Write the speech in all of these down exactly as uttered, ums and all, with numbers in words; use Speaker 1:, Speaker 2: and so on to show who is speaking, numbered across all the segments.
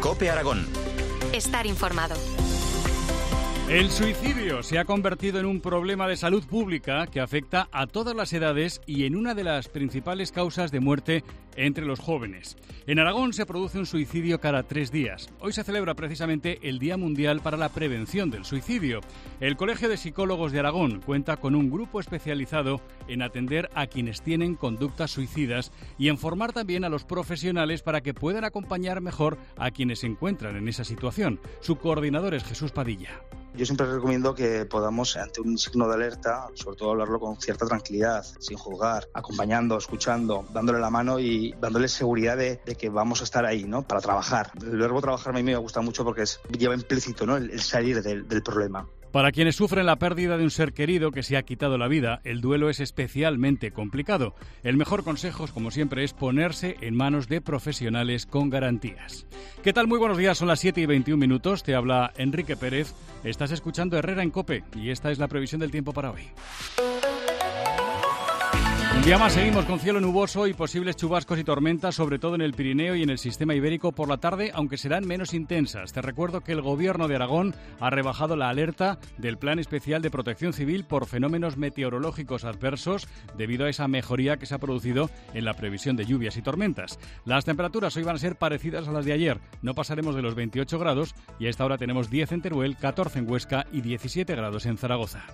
Speaker 1: COPE Aragón.
Speaker 2: Estar informado.
Speaker 3: El suicidio se ha convertido en un problema de salud pública que afecta a todas las edades y en una de las principales causas de muerte entre los jóvenes. En Aragón se produce un suicidio cada tres días. Hoy se celebra precisamente el Día Mundial para la Prevención del Suicidio. El Colegio de Psicólogos de Aragón cuenta con un grupo especializado en atender a quienes tienen conductas suicidas y en formar también a los profesionales para que puedan acompañar mejor a quienes se encuentran en esa situación. Su coordinador es Jesús Padilla.
Speaker 4: Yo siempre recomiendo que podamos, ante un signo de alerta, sobre todo hablarlo con cierta tranquilidad, sin juzgar, acompañando, escuchando, dándole la mano y dándole seguridad de, de que vamos a estar ahí, ¿no? Para trabajar. El verbo trabajar a mí me gusta mucho porque es, lleva implícito, ¿no? el, el salir del, del problema.
Speaker 3: Para quienes sufren la pérdida de un ser querido que se ha quitado la vida, el duelo es especialmente complicado. El mejor consejo, como siempre, es ponerse en manos de profesionales con garantías. ¿Qué tal? Muy buenos días, son las siete y veintiún minutos. Te habla Enrique Pérez. Estás escuchando Herrera en COPE y esta es la previsión del tiempo para hoy. Un día más seguimos con cielo nuboso y posibles chubascos y tormentas, sobre todo en el Pirineo y en el sistema ibérico por la tarde, aunque serán menos intensas. Te recuerdo que el Gobierno de Aragón ha rebajado la alerta del Plan Especial de Protección Civil por fenómenos meteorológicos adversos debido a esa mejoría que se ha producido en la previsión de lluvias y tormentas. Las temperaturas hoy van a ser parecidas a las de ayer. No pasaremos de los veintiocho grados y a esta hora tenemos diez en Teruel, catorce en Huesca y diecisiete grados en Zaragoza.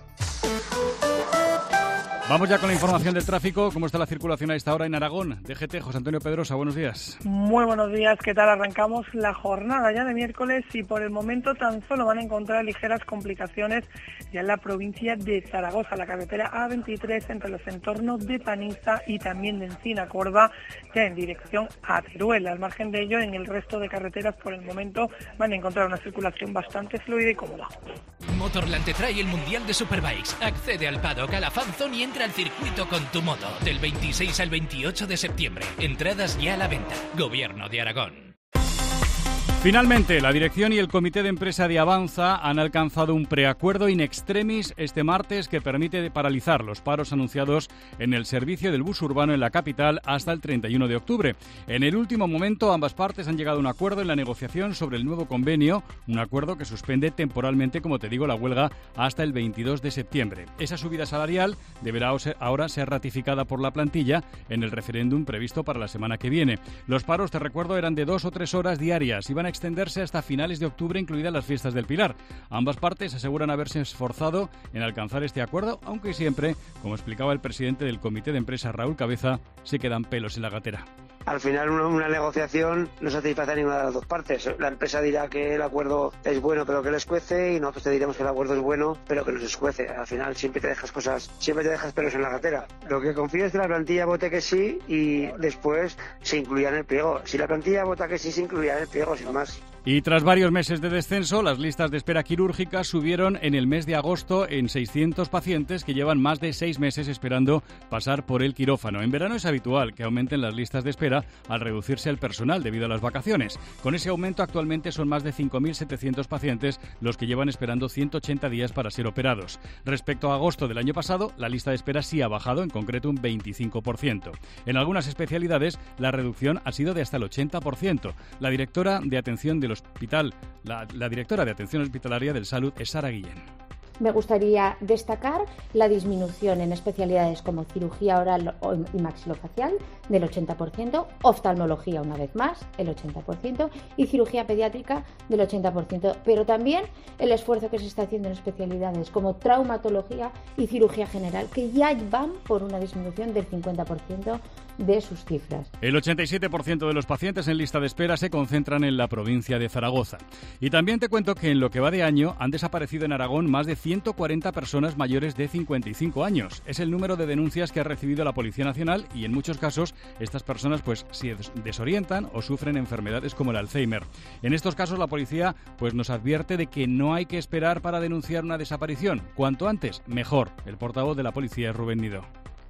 Speaker 3: Vamos ya con la información del tráfico. ¿Cómo está la circulación a esta hora en Aragón? D G T, José Antonio Pedrosa, buenos días.
Speaker 5: Muy buenos días, ¿qué tal? Arrancamos la jornada ya de miércoles y por el momento tan solo van a encontrar ligeras complicaciones ya en la provincia de Zaragoza, la carretera A veintitrés entre los entornos de Paniza y también de Encina Corva, ya en dirección a Teruel. Al margen de ello, en el resto de carreteras por el momento van a encontrar una circulación bastante fluida y cómoda.
Speaker 6: Motorland te trae el Mundial de Superbikes. Accede al paddock, a la fanzone y entra al circuito con tu moto. Del veintiséis al veintiocho de septiembre. Entradas ya a la venta. Gobierno de Aragón.
Speaker 3: Finalmente, la dirección y el comité de empresa de Avanza han alcanzado un preacuerdo in extremis este martes que permite paralizar los paros anunciados en el servicio del bus urbano en la capital hasta el treinta y uno de octubre. En el último momento, ambas partes han llegado a un acuerdo en la negociación sobre el nuevo convenio, un acuerdo que suspende temporalmente, como te digo, la huelga hasta el veintidós de septiembre. Esa subida salarial deberá ahora ser ratificada por la plantilla en el referéndum previsto para la semana que viene. Los paros, te recuerdo, eran de dos o tres horas diarias y van a extenderse hasta finales de octubre, incluidas las fiestas del Pilar. Ambas partes aseguran haberse esforzado en alcanzar este acuerdo, aunque siempre, como explicaba el presidente del comité de empresa, Raúl Cabeza, se quedan pelos en la gatera.
Speaker 7: Al final una, una negociación no satisface a ninguna de las dos partes. La empresa dirá que el acuerdo es bueno pero que le escuece y nosotros te diremos que el acuerdo es bueno pero que nos escuece. Al final siempre te dejas cosas, siempre te dejas pelos en la gatera. Lo que confío es que la plantilla vote que sí y después se incluya en el pliego. Si la plantilla vota que sí, se incluirá en el pliego, sin más.
Speaker 3: Y tras varios meses de descenso, las listas de espera quirúrgica subieron en el mes de agosto en seiscientos pacientes que llevan más de seis meses esperando pasar por el quirófano. En verano es habitual que aumenten las listas de espera al reducirse el personal debido a las vacaciones. Con ese aumento actualmente son más de cinco mil setecientos pacientes los que llevan esperando ciento ochenta días para ser operados. Respecto a agosto del año pasado, la lista de espera sí ha bajado, en concreto un veinticinco por ciento. En algunas especialidades, la reducción ha sido de hasta el ochenta por ciento. La directora de atención del hospital, la, la directora de atención hospitalaria del Salud es Sara Guillén.
Speaker 8: Me gustaría destacar la disminución en especialidades como cirugía oral y maxilofacial del ochenta por ciento, oftalmología una vez más, el ochenta por ciento, y cirugía pediátrica del ochenta por ciento, pero también el esfuerzo que se está haciendo en especialidades como traumatología y cirugía general, que ya van por una disminución del cincuenta por ciento de sus cifras.
Speaker 3: El ochenta y siete por ciento de los pacientes en lista de espera se concentran en la provincia de Zaragoza. Y también te cuento que en lo que va de año han desaparecido en Aragón más de ciento cuarenta personas mayores de cincuenta y cinco años. Es el número de denuncias que ha recibido la Policía Nacional y en muchos casos estas personas pues se desorientan o sufren enfermedades como el Alzheimer. En estos casos la policía pues nos advierte de que no hay que esperar para denunciar una desaparición. Cuanto antes, mejor. El portavoz de la policía es Rubén Nido.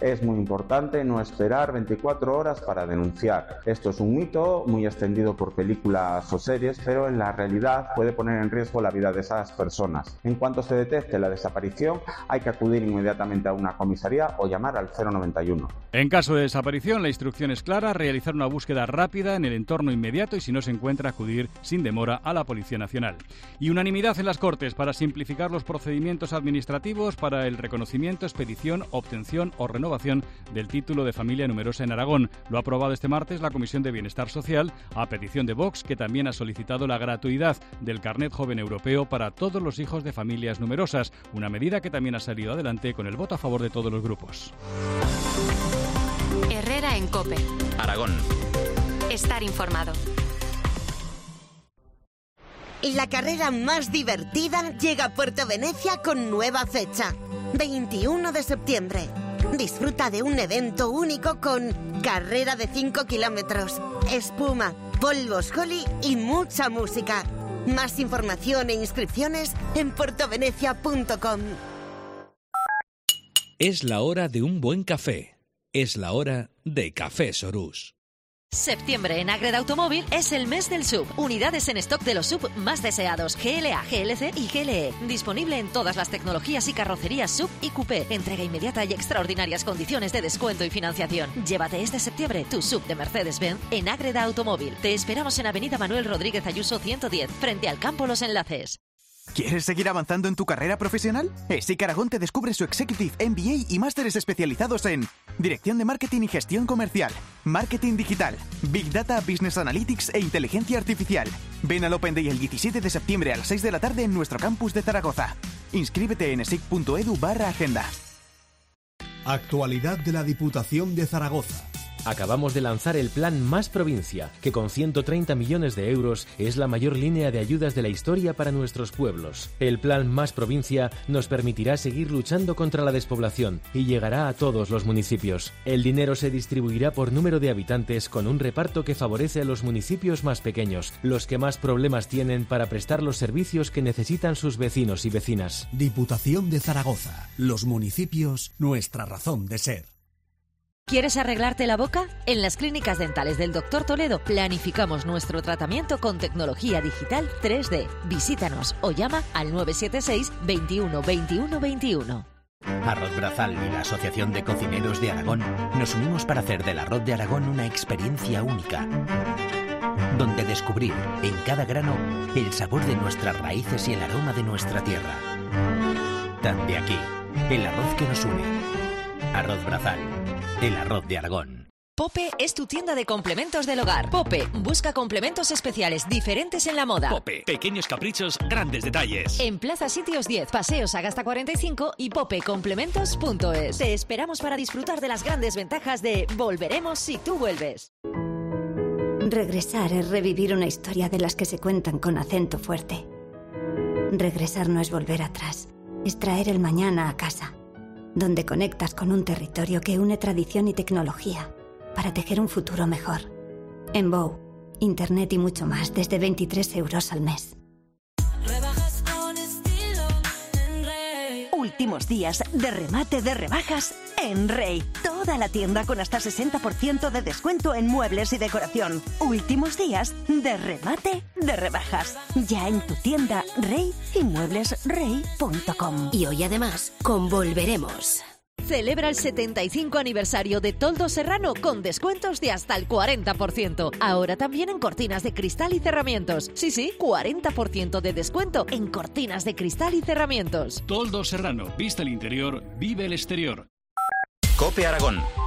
Speaker 1: Es muy importante no esperar veinticuatro horas para denunciar. Esto es un mito muy extendido por películas o series, pero en la realidad puede poner en riesgo la vida de esas personas. En cuanto se detecte la desaparición, hay que acudir inmediatamente a una comisaría o llamar al cero noventa y uno.
Speaker 3: En caso de desaparición, la instrucción es clara: realizar una búsqueda rápida en el entorno inmediato y, si no se encuentra, acudir sin demora a la Policía Nacional. Y unanimidad en las Cortes para simplificar los procedimientos administrativos para el reconocimiento, expedición, obtención o renovación del título de familia numerosa en Aragón. Lo ha aprobado este martes la Comisión de Bienestar Social, a petición de Vox, que también ha solicitado la gratuidad del carnet joven europeo para todos los hijos de familias numerosas, una medida que también ha salido adelante con el voto a favor de todos los grupos.
Speaker 2: Herrera en COPE.
Speaker 9: Aragón.
Speaker 2: Estar informado.
Speaker 10: La carrera más divertida llega a Puerto Venecia con nueva fecha, veintiuno de septiembre. Disfruta de un evento único con carrera de cinco kilómetros, espuma, polvos Holly y mucha música. Más información e inscripciones en puertovenecia punto com.
Speaker 11: Es la hora de un buen café. Es la hora de Café Sorús.
Speaker 12: Septiembre en Ágreda Automóvil es el mes del S U V. Unidades en stock de los S U V más deseados, G L A, G L C y G L E. Disponible en todas las tecnologías y carrocerías S U V y Coupé. Entrega inmediata y extraordinarias condiciones de descuento y financiación. Llévate este septiembre tu S U V de Mercedes-Benz en Ágreda Automóvil. Te esperamos en Avenida Manuel Rodríguez Ayuso ciento diez, frente al Campo Los Enlaces.
Speaker 13: ¿Quieres seguir avanzando en tu carrera profesional? ESIC Aragón te descubre su Executive M B A y másteres especializados en Dirección de Marketing y Gestión Comercial, Marketing Digital, Big Data, Business Analytics e Inteligencia Artificial. Ven al Open Day el diecisiete de septiembre a las seis de la tarde en nuestro campus de Zaragoza. Inscríbete en esic punto edu barra agenda.
Speaker 14: Actualidad de la Diputación de Zaragoza.
Speaker 15: Acabamos de lanzar el Plan Más Provincia, que con ciento treinta millones de euros es la mayor línea de ayudas de la historia para nuestros pueblos. El Plan Más Provincia nos permitirá seguir luchando contra la despoblación y llegará a todos los municipios. El dinero se distribuirá por número de habitantes con un reparto que favorece a los municipios más pequeños, los que más problemas tienen para prestar los servicios que necesitan sus vecinos y vecinas.
Speaker 14: Diputación de Zaragoza. Los municipios, nuestra razón de ser.
Speaker 12: ¿Quieres arreglarte la boca? En las clínicas dentales del doctor Toledo planificamos nuestro tratamiento con tecnología digital tres D. Visítanos o llama al nueve siete seis, veintiuno, veintiuno, veintiuno.
Speaker 16: Arroz Brazal y la Asociación de Cocineros de Aragón nos unimos para hacer del arroz de Aragón una experiencia única, donde descubrir en cada grano el sabor de nuestras raíces y el aroma de nuestra tierra. Tan de aquí, el arroz que nos une. Arroz Brazal. El arroz de Aragón.
Speaker 12: Pope es tu tienda de complementos del hogar. Pope busca complementos especiales diferentes en la moda.
Speaker 11: Pope, pequeños caprichos, grandes detalles.
Speaker 12: En Plaza Sitios diez, Paseo Sagasta cuarenta y cinco y pope complementos punto es. Te esperamos para disfrutar de las grandes ventajas de Volveremos si tú vuelves.
Speaker 17: Regresar es revivir una historia de las que se cuentan con acento fuerte. Regresar no es volver atrás, es traer el mañana a casa, donde conectas con un territorio que une tradición y tecnología para tejer un futuro mejor. En Bow, internet y mucho más desde veintitrés euros al mes.
Speaker 18: Rebajas con estilo en Rey.
Speaker 10: Últimos días de remate de rebajas en Rey. Toda la tienda con hasta sesenta por ciento de descuento en muebles y decoración. Últimos días de remate de rebajas. Ya en tu tienda Rey y muebles rey punto com.
Speaker 2: Y hoy además, con Volveremos.
Speaker 12: Celebra el setenta y cinco aniversario de Toldo Serrano con descuentos de hasta el cuarenta por ciento. Ahora también en cortinas de cristal y cerramientos. Sí, sí, cuarenta por ciento de descuento en cortinas de cristal y cerramientos.
Speaker 3: Toldo Serrano, vista el interior, vive el exterior.
Speaker 9: COPE Aragón.